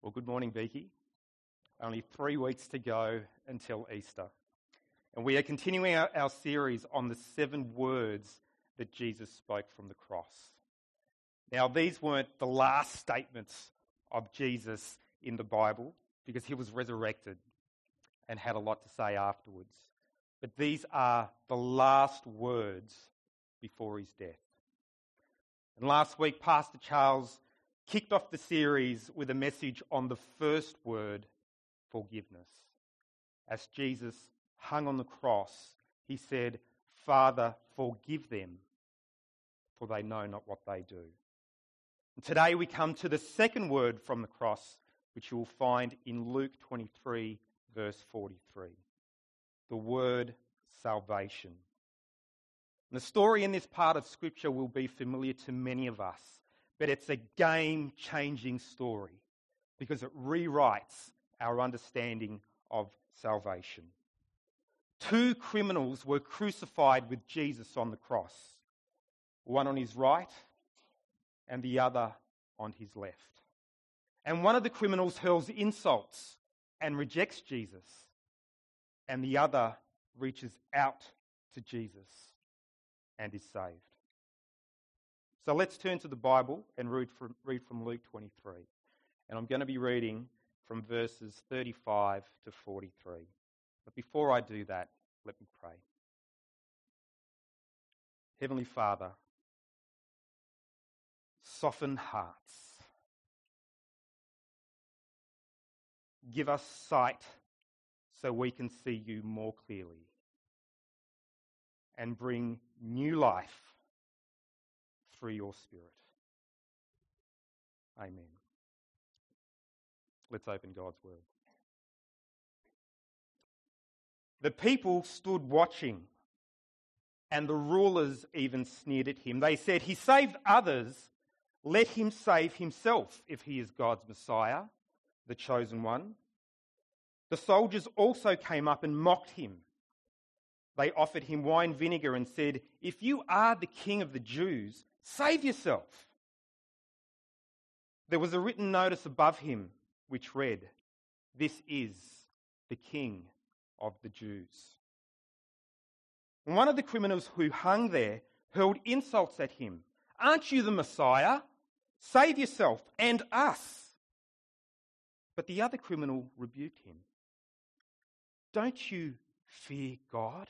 Well, good morning, Beaky. Only 3 weeks to go until Easter. And we are continuing our series on the 7 words that Jesus spoke from the cross. Now, these weren't the last statements of Jesus in the Bible, because he was resurrected and had a lot to say afterwards. But these are the last words before his death. And last week, Pastor Charles kicked off the series with a message on the first word, forgiveness. As Jesus hung on the cross, he said, "Father, forgive them, for they know not what they do." And today we come to the second word from the cross, which you will find in Luke 23, verse 43. The word salvation. And the story in this part of Scripture will be familiar to many of us, but it's a game-changing story because it rewrites our understanding of salvation. 2 criminals were crucified with Jesus on the cross, one on his right and the other on his left. And one of the criminals hurls insults and rejects Jesus, and the other reaches out to Jesus and is saved. So let's turn to the Bible and read from Luke 23. And I'm going to be reading from verses 35 to 43. But before I do that, let me pray. Heavenly Father, soften hearts. Give us sight so we can see you more clearly. And bring new life through your Spirit. Amen. Let's open God's Word. The people stood watching, and the rulers even sneered at him. They said, "He saved others, let him save himself if he is God's Messiah, the chosen one." The soldiers also came up and mocked him. They offered him wine vinegar and said, "If you are the king of the Jews, save yourself." There was a written notice above him which read, "This is the King of the Jews." And one of the criminals who hung there hurled insults at him. "Aren't you the Messiah? Save yourself and us." But the other criminal rebuked him. "Don't you fear God,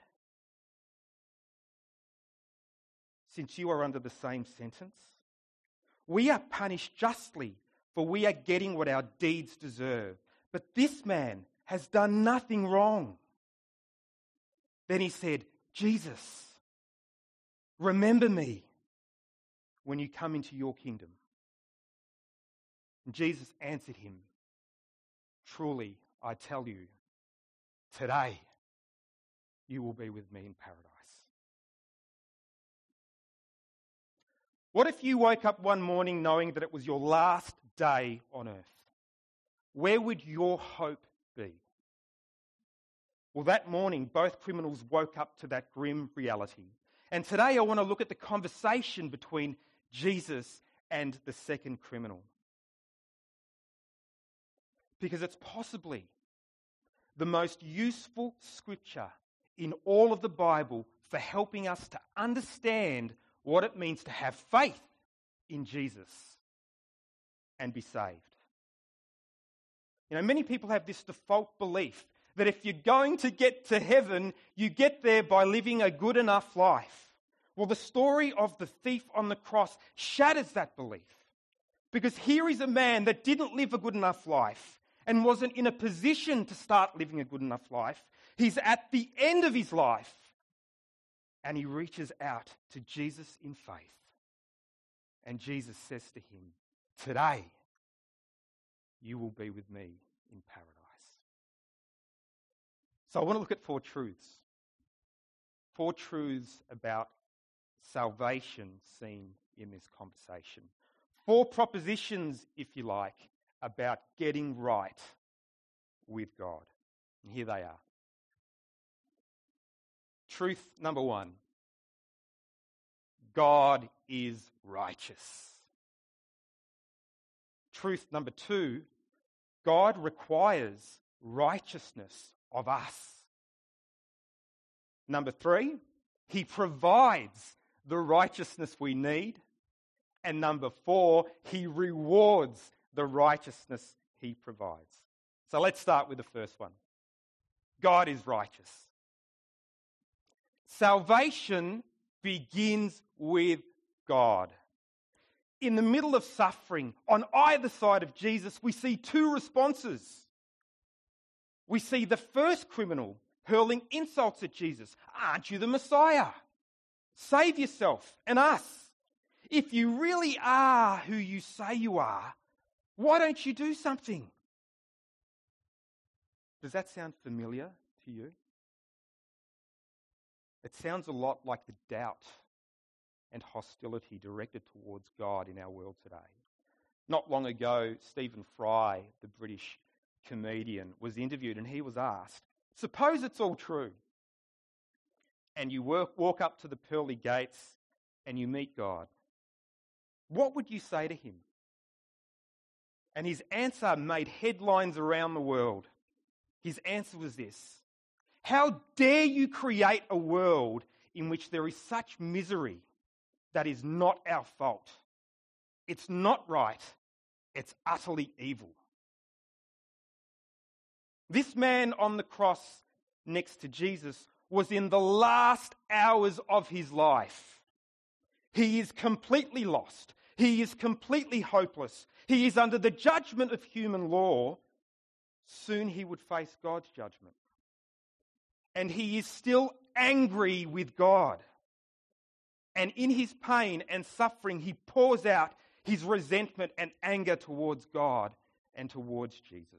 since you are under the same sentence? We are punished justly, for we are getting what our deeds deserve. But this man has done nothing wrong." Then he said, "Jesus, remember me when you come into your kingdom." And Jesus answered him, "Truly, I tell you, today you will be with me in paradise." What if you woke up one morning knowing that it was your last day on earth? Where would your hope be? Well, that morning, both criminals woke up to that grim reality. And today I want to look at the conversation between Jesus and the second criminal. Because it's possibly the most useful scripture in all of the Bible for helping us to understand what it means to have faith in Jesus and be saved. You know, many people have this default belief that if you're going to get to heaven, you get there by living a good enough life. Well, the story of the thief on the cross shatters that belief. Because here is a man that didn't live a good enough life and wasn't in a position to start living a good enough life. He's at the end of his life. And he reaches out to Jesus in faith. And Jesus says to him, "Today, you will be with me in paradise." So I want to look at 4 truths. 4 truths about salvation seen in this conversation. 4 propositions, if you like, about getting right with God. And here they are. Truth number 1. God is righteous. Truth number 2. God requires righteousness of us. Number 3, he provides the righteousness we need. And number 4, he rewards the righteousness he provides. So let's start with the first one. God is righteous. Salvation begins with God. In the middle of suffering, on either side of Jesus, we see 2 responses. We see the first criminal hurling insults at Jesus. Aren't you the Messiah? Save yourself and us. If you really are who you say you are, why don't you do something? Does that sound familiar to you? It sounds a lot like the doubt and hostility directed towards God in our world today. Not long ago, Stephen Fry, the British comedian, was interviewed and he was asked, suppose it's all true and you walk up to the pearly gates and you meet God. What would you say to him? And his answer made headlines around the world. His answer was this: how dare you create a world in which there is such misery that is not our fault? It's not right. It's utterly evil. This man on the cross next to Jesus was in the last hours of his life. He is completely lost. He is completely hopeless. He is under the judgment of human law. Soon he would face God's judgment. And he is still angry with God. And in his pain and suffering, he pours out his resentment and anger towards God and towards Jesus.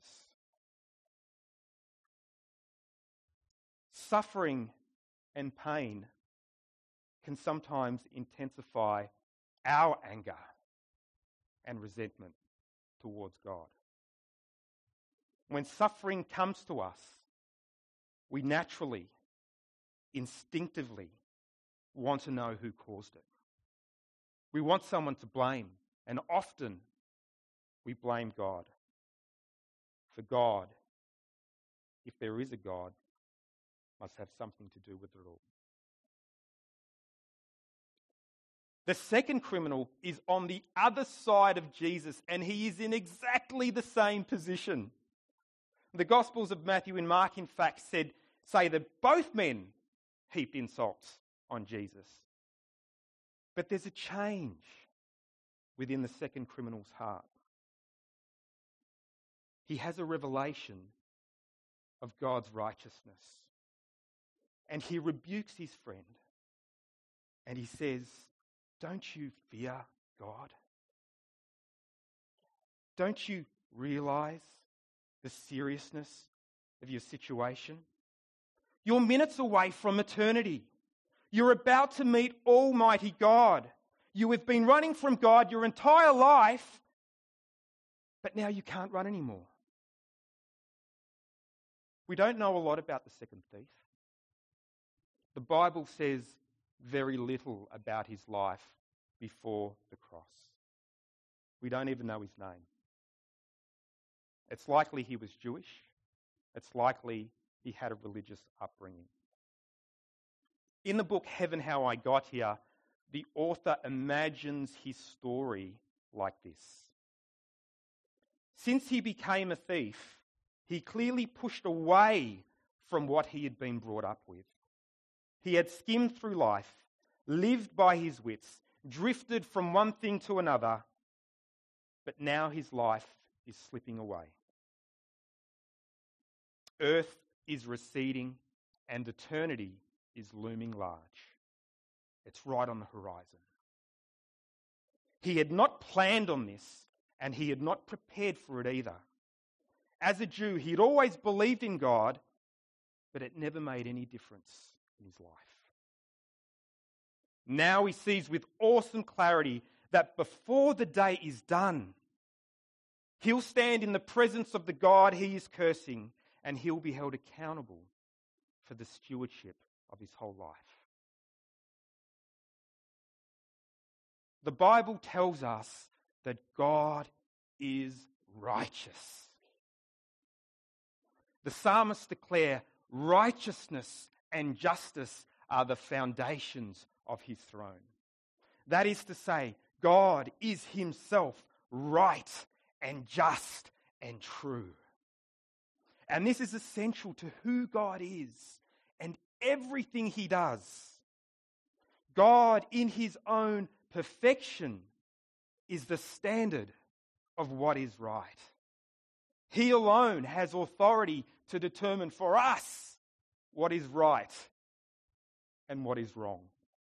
Suffering and pain can sometimes intensify our anger and resentment towards God. When suffering comes to us, we naturally, instinctively want to know who caused it. We want someone to blame, and often we blame God. For God, if there is a God, must have something to do with it all. The second criminal is on the other side of Jesus, and he is in exactly the same position. The Gospels of Matthew and Mark, in fact, say that both men heaped insults on Jesus. But there's a change within the second criminal's heart. He has a revelation of God's righteousness. And he rebukes his friend. And he says, don't you fear God? Don't you realize the seriousness of your situation? You're minutes away from eternity. You're about to meet Almighty God. You have been running from God your entire life, but now you can't run anymore. We don't know a lot about the second thief. The Bible says very little about his life before the cross. We don't even know his name. It's likely he was Jewish. It's likely he had a religious upbringing. In the book Heaven, How I Got Here, the author imagines his story like this. Since he became a thief, he clearly pushed away from what he had been brought up with. He had skimmed through life, lived by his wits, drifted from one thing to another, but now his life is slipping away. Earth is receding and eternity is looming large. It's right on the horizon. He had not planned on this, and he had not prepared for it either. As a Jew, he had always believed in God, but it never made any difference in his life. Now he sees with awesome clarity that before the day is done, he'll stand in the presence of the God he is cursing, and he'll be held accountable for the stewardship of his whole life. The Bible tells us that God is righteous. The psalmists declare righteousness and justice are the foundations of his throne. That is to say, God is himself right and just and true. And this is essential to who God is and everything he does. God, in his own perfection, is the standard of what is right. He alone has authority to determine for us what is right and what is wrong.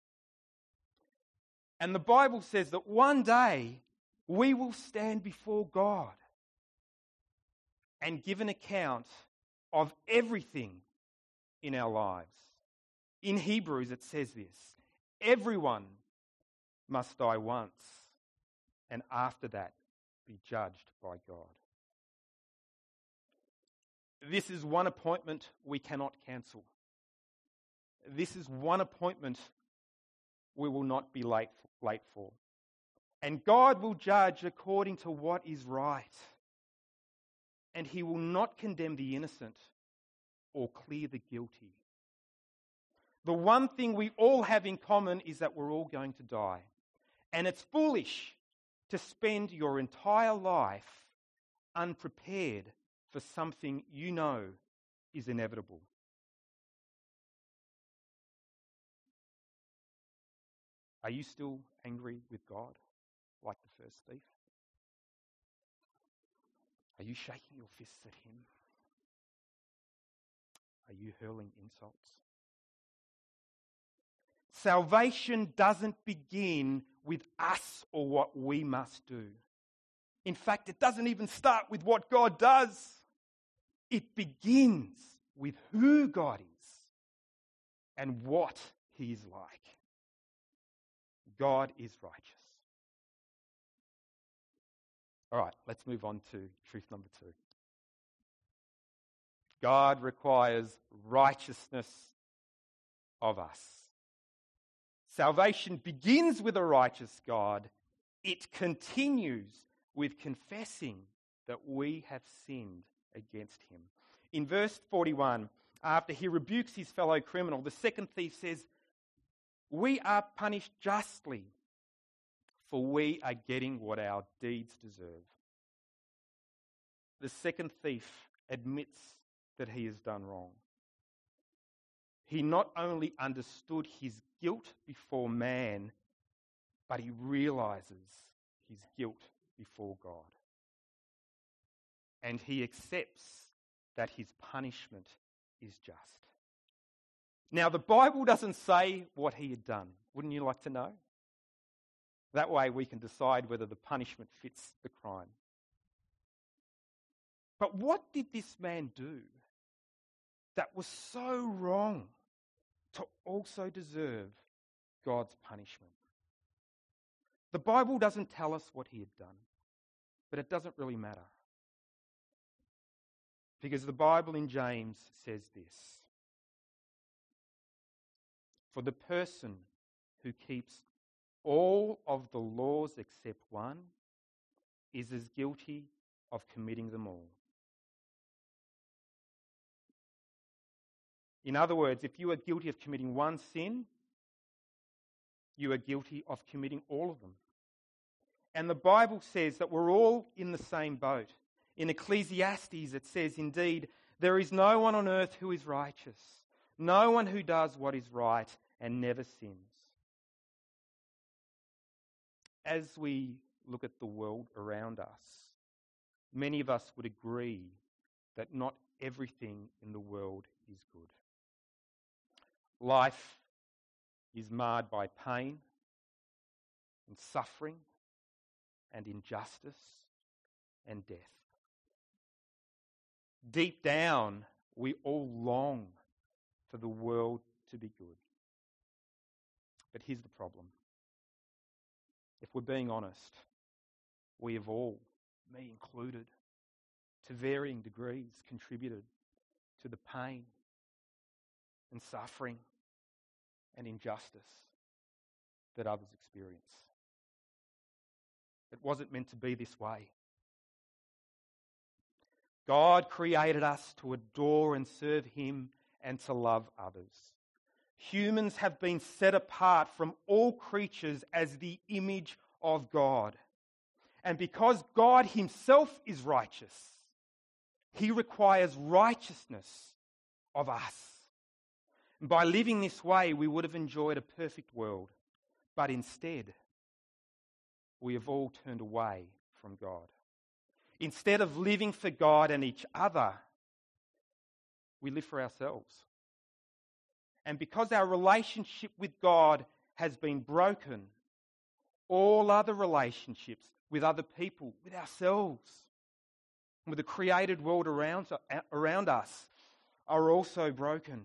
And the Bible says that one day we will stand before God and give an account of everything in our lives. In Hebrews it says this: everyone must die once, and after that be judged by God. This is one appointment we cannot cancel. This is one appointment we will not be late for. And God will judge according to what is right. And he will not condemn the innocent or clear the guilty. The one thing we all have in common is that we're all going to die. And it's foolish to spend your entire life unprepared for something you know is inevitable. Are you still angry with God like the first thief? Are you shaking your fists at him? Are you hurling insults? Salvation doesn't begin with us or what we must do. In fact, it doesn't even start with what God does. It begins with who God is and what he is like. God is righteous. All right, let's move on to truth number 2. God requires righteousness of us. Salvation begins with a righteous God. It continues with confessing that we have sinned against him. In verse 41, after he rebukes his fellow criminal, the second thief says, "We are punished justly, for we are getting what our deeds deserve." The second thief admits that he has done wrong. He not only understood his guilt before man, but he realizes his guilt before God. And he accepts that his punishment is just. Now, the Bible doesn't say what he had done. Wouldn't you like to know? That way we can decide whether the punishment fits the crime. But what did this man do that was so wrong to also deserve God's punishment? The Bible doesn't tell us what he had done, but it doesn't really matter. Because the Bible in James says this: "For the person who keeps all of the laws except one is as guilty of committing them all." In other words, if you are guilty of committing one sin, you are guilty of committing all of them. And the Bible says that we're all in the same boat. In Ecclesiastes it says, "Indeed, there is no one on earth who is righteous, no one who does what is right and never sins." As we look at the world around us, many of us would agree that not everything in the world is good. Life is marred by pain and suffering and injustice and death. Deep down, we all long for the world to be good. But here's the problem. If we're being honest, we have all, me included, to varying degrees contributed to the pain and suffering and injustice that others experience. It wasn't meant to be this way. God created us to adore and serve him and to love others. Humans have been set apart from all creatures as the image of God. And because God himself is righteous, he requires righteousness of us. And by living this way, we would have enjoyed a perfect world. But instead, we have all turned away from God. Instead of living for God and each other, we live for ourselves. And because our relationship with God has been broken, all other relationships with other people, with ourselves, with the created world around us are also broken.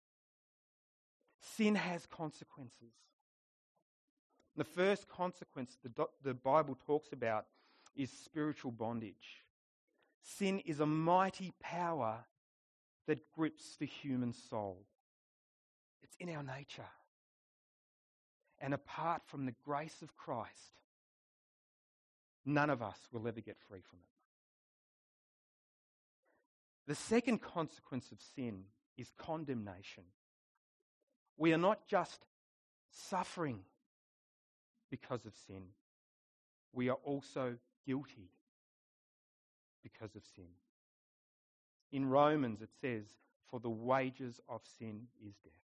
Sin has consequences. The first consequence the Bible talks about is spiritual bondage. Sin is a mighty power that grips the human soul. It's in our nature. And apart from the grace of Christ, none of us will ever get free from it. The second consequence of sin is condemnation. We are not just suffering because of sin. We are also guilty because of sin. In Romans it says, "For the wages of sin is death."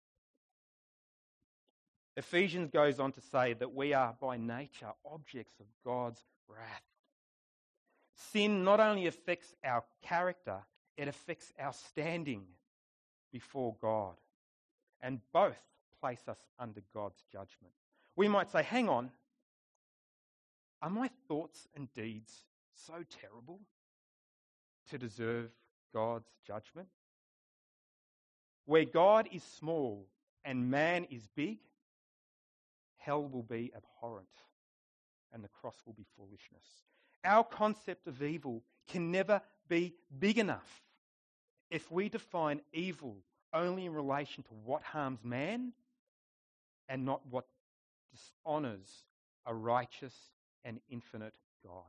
Ephesians goes on to say that we are by nature objects of God's wrath. Sin not only affects our character, it affects our standing before God. And both place us under God's judgment. We might say, hang on, are my thoughts and deeds so terrible to deserve God's judgment? Where God is small and man is big, hell will be abhorrent and the cross will be foolishness. Our concept of evil can never be big enough if we define evil only in relation to what harms man and not what dishonours a righteous and infinite God.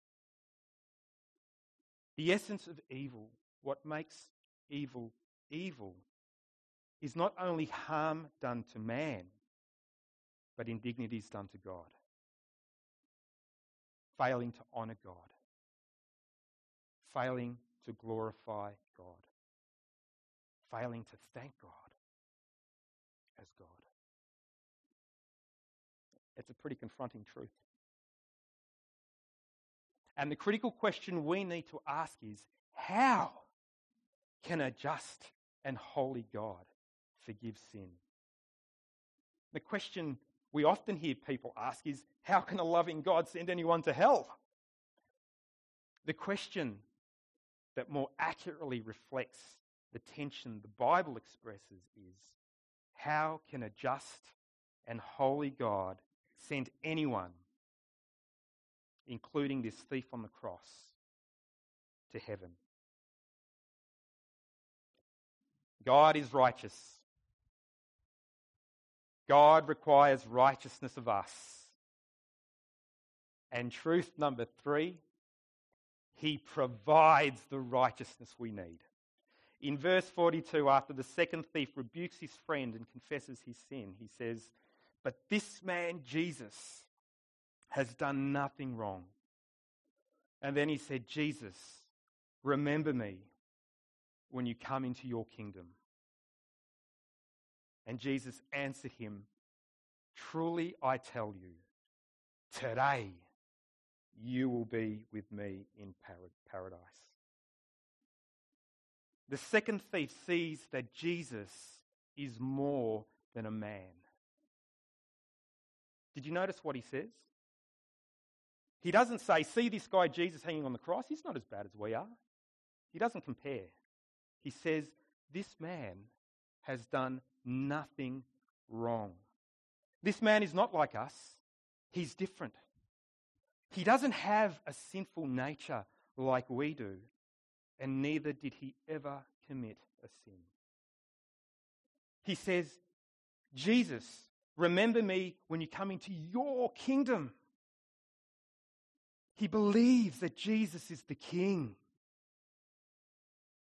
The essence of evil, what makes evil evil, is not only harm done to man, but indignities done to God. Failing to honour God. Failing to glorify God. Failing to thank God as God. It's a pretty confronting truth. And the critical question we need to ask is, how can a just and holy God forgive sin? The question we often hear people ask is, how can a loving God send anyone to hell? The question that more accurately reflects the tension the Bible expresses is, how can a just and holy God send anyone, including this thief on the cross, to heaven? God is righteous. God requires righteousness of us. And truth number 3, he provides the righteousness we need. In verse 42, after the second thief rebukes his friend and confesses his sin, he says, "But this man, Jesus, has done nothing wrong." And then he said, "Jesus, remember me when you come into your kingdom." And Jesus answered him, "Truly I tell you, today you will be with me in paradise." The second thief sees that Jesus is more than a man. Did you notice what he says? He doesn't say, "See this guy Jesus hanging on the cross? He's not as bad as we are." He doesn't compare. He says, "This man has done nothing wrong. This man is not like us. He's different. He doesn't have a sinful nature like we do, and neither did he ever commit a sin." He says, "Jesus, remember me when you come into your kingdom." He believes that Jesus is the King.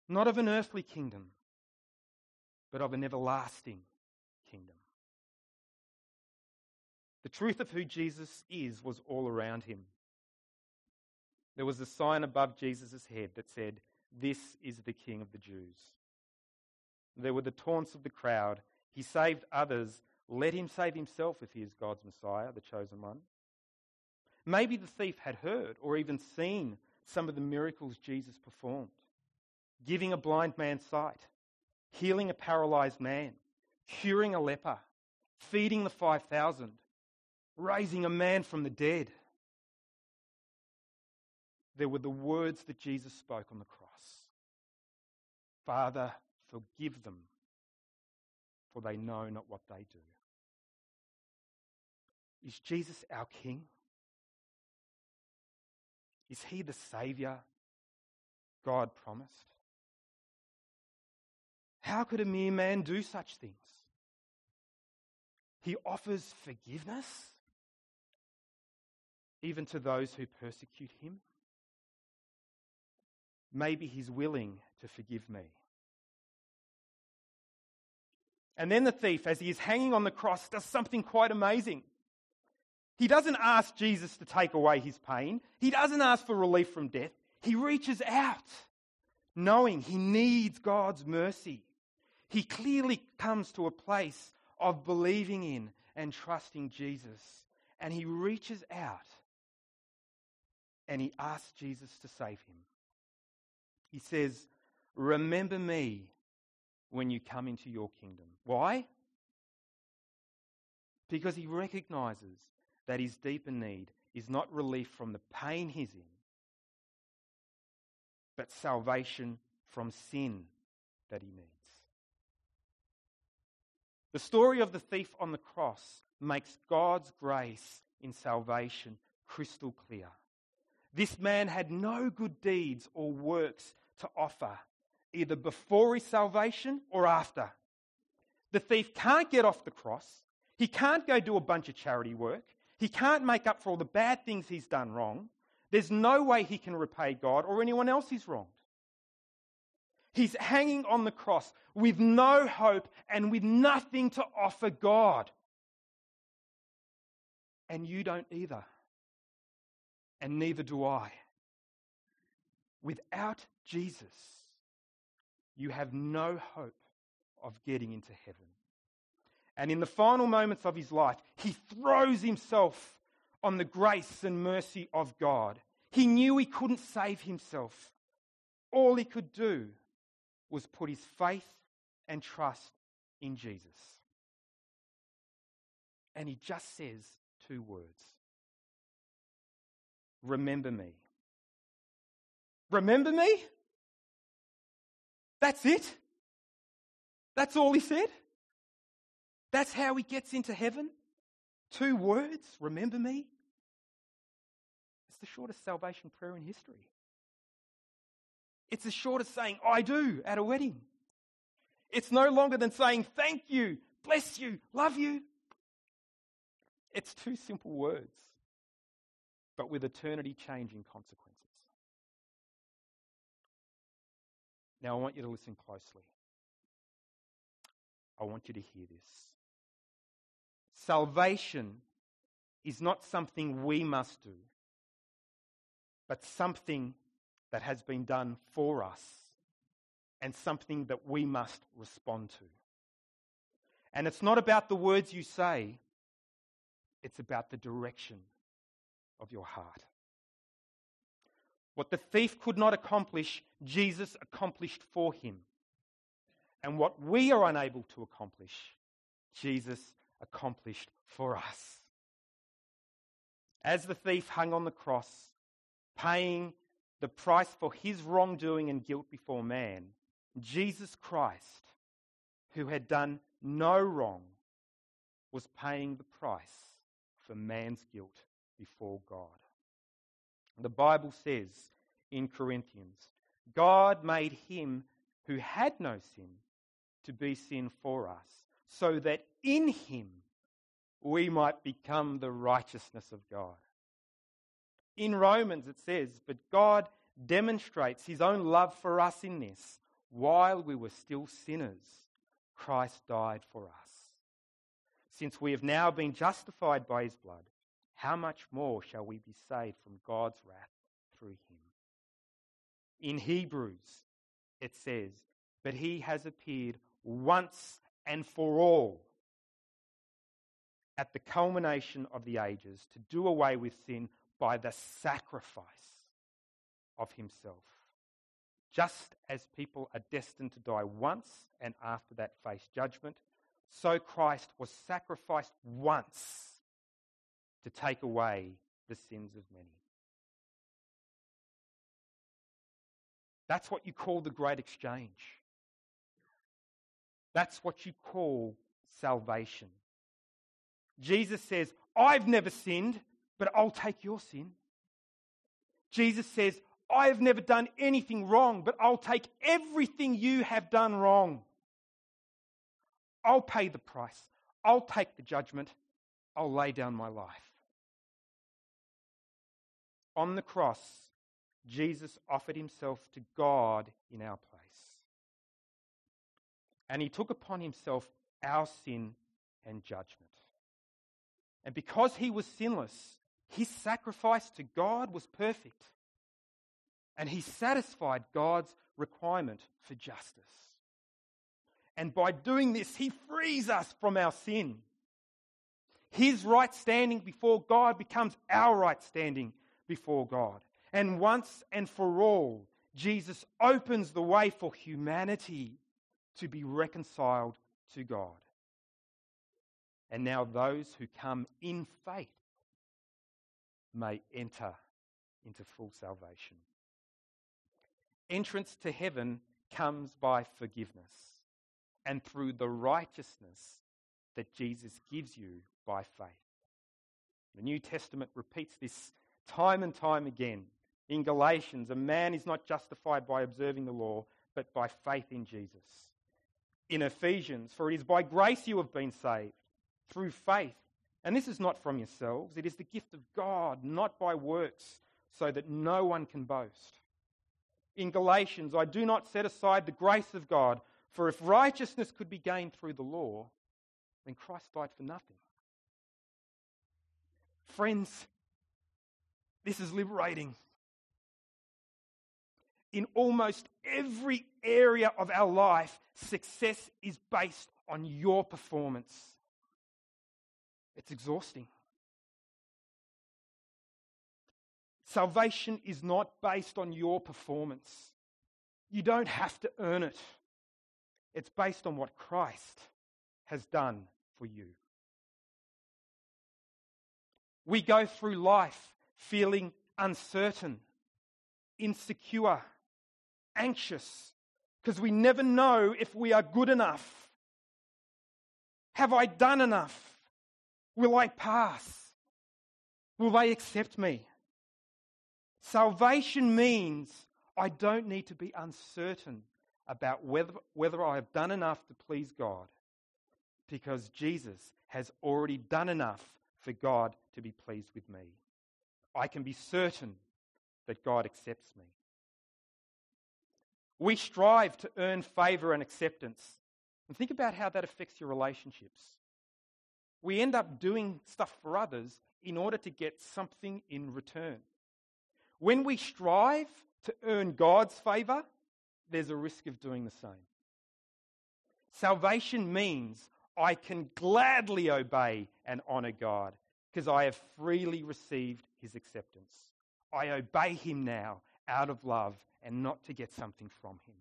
not of an earthly kingdom, but of an everlasting kingdom. The truth of who Jesus is was all around him. There was a sign above Jesus' head that said, "This is the King of the Jews." There were the taunts of the crowd. He saved others. Let him save himself if he is God's Messiah, the chosen one. Maybe the thief had heard or even seen some of the miracles Jesus performed. Giving a blind man sight, healing a paralyzed man, curing a leper, feeding the 5,000, raising a man from the dead. There were the words that Jesus spoke on the cross. "Father, forgive them, for they know not what they do." Is Jesus our King? Is he the Saviour God promised? How could a mere man do such things? He offers forgiveness even to those who persecute him. Maybe he's willing to forgive me. And then the thief, as he is hanging on the cross, does something quite amazing. He doesn't ask Jesus to take away his pain. He doesn't ask for relief from death. He reaches out, knowing he needs God's mercy. He clearly comes to a place of believing in and trusting Jesus. And he reaches out and he asks Jesus to save him. He says, "Remember me when you come into your kingdom." Why? Because he recognizes that his deeper need is not relief from the pain he's in, but salvation from sin that he needs. The story of the thief on the cross makes God's grace in salvation crystal clear. This man had no good deeds or works to offer, either before his salvation or after. The thief can't get off the cross. He can't go do a bunch of charity work. He can't make up for all the bad things he's done wrong. There's no way he can repay God or anyone else he's wronged. He's hanging on the cross with no hope and with nothing to offer God. And you don't either. And neither do I. Without Jesus, you have no hope of getting into heaven. And in the final moments of his life, he throws himself on the grace and mercy of God. He knew he couldn't save himself. All he could do was put his faith and trust in Jesus. And he just says 2 words. Remember me. Remember me? That's it? That's all he said? That's how he gets into heaven? 2 words, remember me? It's the shortest salvation prayer in history. It's the shortest saying, "I do," at a wedding. It's no longer than saying, "Thank you, bless you, love you." It's 2 simple words, but with eternity-changing consequences. Now I want you to listen closely. I want you to hear this. Salvation is not something we must do, but something that has been done for us and something that we must respond to. And it's not about the words you say, it's about the direction of your heart. What the thief could not accomplish, Jesus accomplished for him. And what we are unable to accomplish, Jesus accomplished for us. As the thief hung on the cross, paying the price for his wrongdoing and guilt before man, Jesus Christ, who had done no wrong, was paying the price for man's guilt before God. The Bible says in Corinthians, God made him who had no sin to be sin for us, so that in him we might become the righteousness of God. In Romans it says, but God demonstrates his own love for us in this: while we were still sinners, Christ died for us. Since we have now been justified by his blood, how much more shall we be saved from God's wrath through him? In Hebrews, it says, but he has appeared once and for all at the culmination of the ages to do away with sin by the sacrifice of himself. Just as people are destined to die once and after that face judgment, so Christ was sacrificed once to take away the sins of many. That's what you call the great exchange. That's what you call salvation. Jesus says, I've never sinned, but I'll take your sin. Jesus says, I have never done anything wrong, but I'll take everything you have done wrong. I'll pay the price. I'll take the judgment. I'll lay down my life. On the cross, Jesus offered himself to God in our place. And he took upon himself our sin and judgment. And because he was sinless, his sacrifice to God was perfect. And he satisfied God's requirement for justice. And by doing this, he frees us from our sin. His right standing before God becomes our right standing before God. And once and for all, Jesus opens the way for humanity to be reconciled to God. And now those who come in faith may enter into full salvation. Entrance to heaven comes by forgiveness and through the righteousness that Jesus gives you by faith. The New Testament repeats this time and time again. In Galatians, a man is not justified by observing the law, but by faith in Jesus. In Ephesians, for it is by grace you have been saved, through faith. And this is not from yourselves, it is the gift of God, not by works, so that no one can boast. In Galatians, I do not set aside the grace of God, for if righteousness could be gained through the law, then Christ died for nothing. Friends, this is liberating. In almost every area of our life, success is based on your performance. It's exhausting. Salvation is not based on your performance. You don't have to earn it. It's based on what Christ has done for you. We go through life feeling uncertain, insecure, anxious, because we never know if we are good enough. Have I done enough? Will I pass? Will they accept me? Salvation means I don't need to be uncertain about whether I have done enough to please God, because Jesus has already done enough for God to be pleased with me. I can be certain that God accepts me. We strive to earn favour and acceptance. And think about how that affects your relationships. We end up doing stuff for others in order to get something in return. When we strive to earn God's favour, there's a risk of doing the same. Salvation means I can gladly obey and honour God because I have freely received his acceptance. I obey him now out of love and not to get something from him.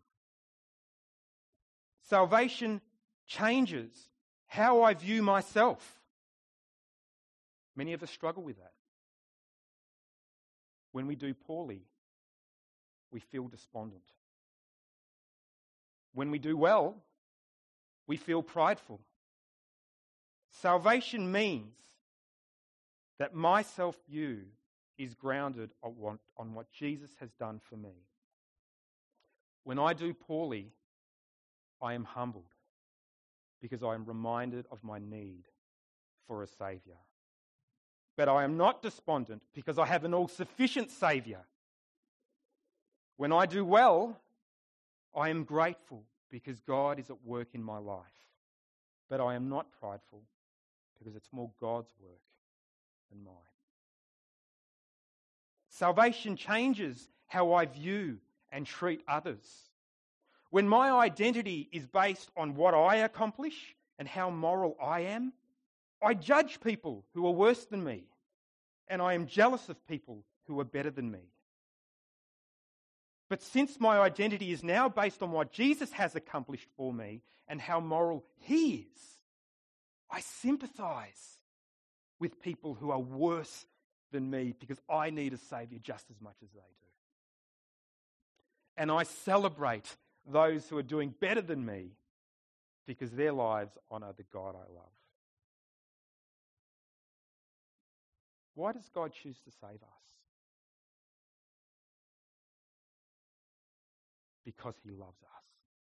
Salvation changes how I view myself. Many of us struggle with that. When we do poorly, we feel despondent. When we do well, we feel prideful. Salvation means that my self-view is grounded on what Jesus has done for me. When I do poorly, I am humbled because I am reminded of my need for a Saviour. But I am not despondent because I have an all-sufficient Saviour. When I do well, I am grateful because God is at work in my life. But I am not prideful because it's more God's work than mine. Salvation changes how I view and treat others. When my identity is based on what I accomplish and how moral I am, I judge people who are worse than me, and I am jealous of people who are better than me. But since my identity is now based on what Jesus has accomplished for me and how moral he is, I sympathize with people who are worse than me because I need a Saviour just as much as they do. And I celebrate those who are doing better than me because their lives honour the God I love. Why does God choose to save us? Because he loves us.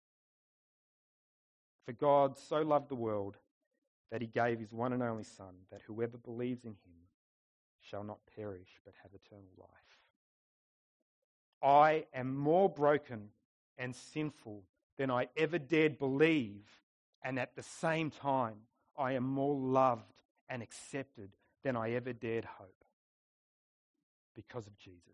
For God so loved the world that he gave his one and only Son, that whoever believes in him shall not perish but have eternal life. I am more broken and sinful than I ever dared believe, and at the same time, I am more loved and accepted than I ever dared hope because of Jesus.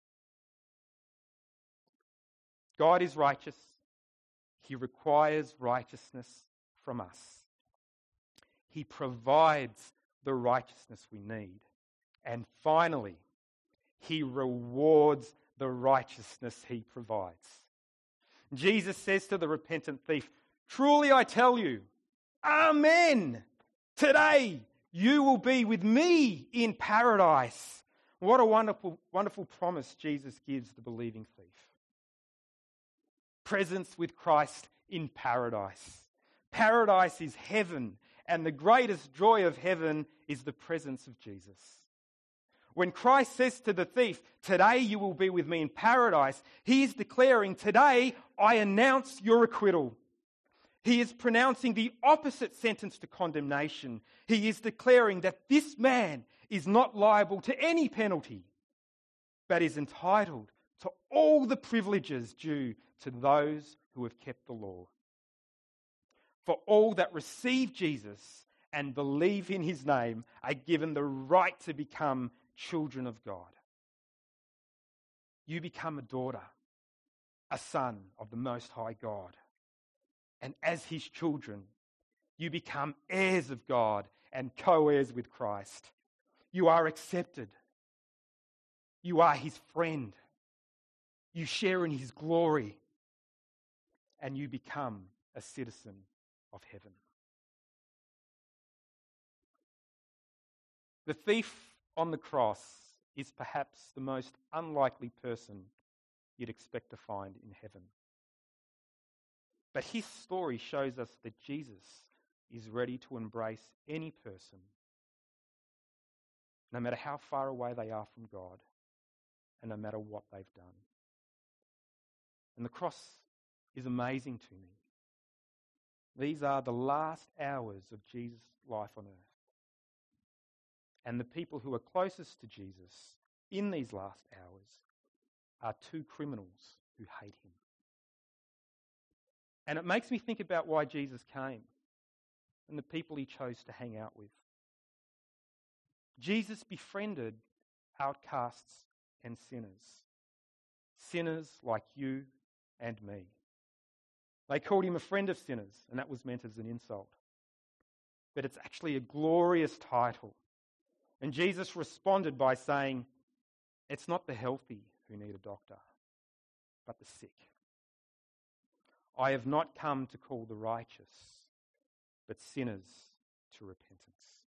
God is righteous. He requires righteousness from us. He provides the righteousness we need. And finally, he rewards the righteousness he provides. Jesus says to the repentant thief, "Truly I tell you, Amen. Today you will be with me in paradise." What a wonderful, wonderful promise Jesus gives the believing thief. Presence with Christ in paradise. Paradise is heaven, and the greatest joy of heaven is the presence of Jesus. When Christ says to the thief, "Today you will be with me in paradise," he is declaring, "Today I announce your acquittal." He is pronouncing the opposite sentence to condemnation. He is declaring that this man is not liable to any penalty, but is entitled to all the privileges due to those who have kept the law. For all that receive Jesus and believe in his name are given the right to become children of God. You become a daughter, a son of the Most High God. And as his children, you become heirs of God and co-heirs with Christ. You are accepted. You are his friend. You share in his glory. And you become a citizen of heaven. The thief on the cross is perhaps the most unlikely person you'd expect to find in heaven. But his story shows us that Jesus is ready to embrace any person, no matter how far away they are from God, and no matter what they've done. And the cross is amazing to me. These are the last hours of Jesus' life on earth. And the people who are closest to Jesus in these last hours are two criminals who hate him. And it makes me think about why Jesus came and the people he chose to hang out with. Jesus befriended outcasts and sinners. Sinners like you and me. They called him a friend of sinners, and that was meant as an insult. But it's actually a glorious title. And Jesus responded by saying, "It's not the healthy who need a doctor, but the sick. I have not come to call the righteous, but sinners to repentance."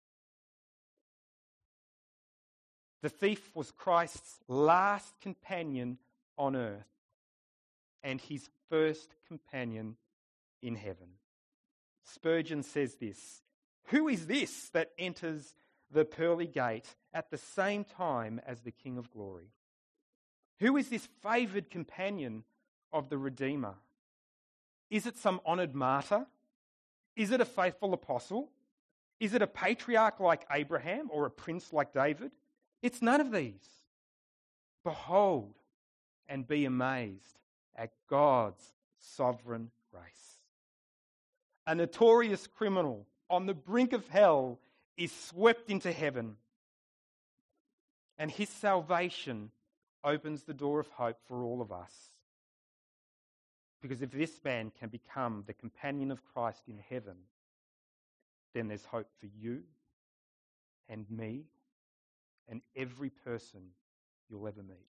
The thief was Christ's last companion on earth and his first companion in heaven. Spurgeon says this, "Who is this that enters the pearly gate at the same time as the King of glory? Who is this favoured companion of the Redeemer? Is it some honoured martyr? Is it a faithful apostle? Is it a patriarch like Abraham or a prince like David? It's none of these. Behold and be amazed at God's sovereign grace. A notorious criminal on the brink of hell is swept into heaven, and his salvation opens the door of hope for all of us. Because if this man can become the companion of Christ in heaven, then there's hope for you and me and every person you'll ever meet.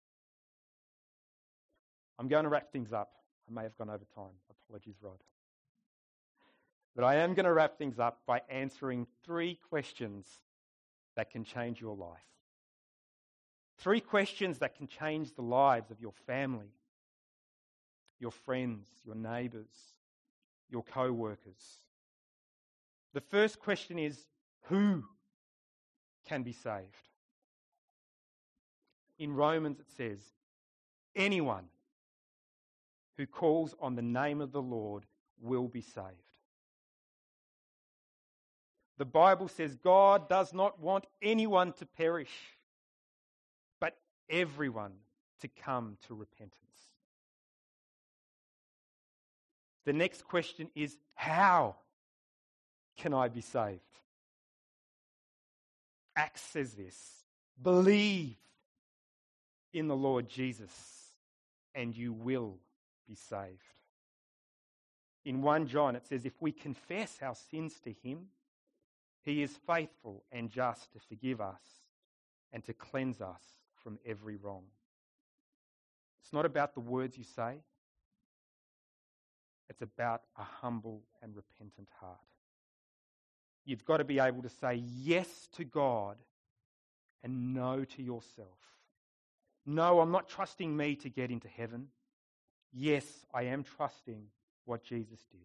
I'm going to wrap things up. I may have gone over time. Apologies, Rod. But I am going to wrap things up by answering 3 questions that can change your life. 3 questions that can change the lives of your family, your friends, your neighbours, your co-workers. The first question is, who can be saved? In Romans it says, anyone who calls on the name of the Lord will be saved. The Bible says God does not want anyone to perish, but everyone to come to repentance. The next question is, how can I be saved? Acts says this, believe in the Lord Jesus and you will be saved. In 1 John it says, if we confess our sins to him, he is faithful and just to forgive us and to cleanse us from every wrong. It's not about the words you say. It's about a humble and repentant heart. You've got to be able to say yes to God and no to yourself. No, I'm not trusting me to get into heaven. Yes, I am trusting what Jesus did.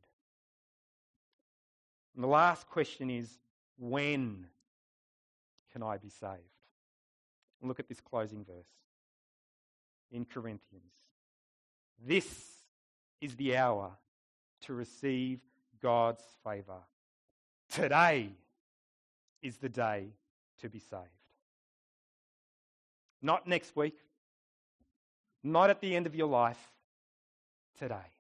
And the last question is, when can I be saved? Look at this closing verse in Corinthians. This is the hour to receive God's favour. Today is the day to be saved. Not next week, not at the end of your life, today.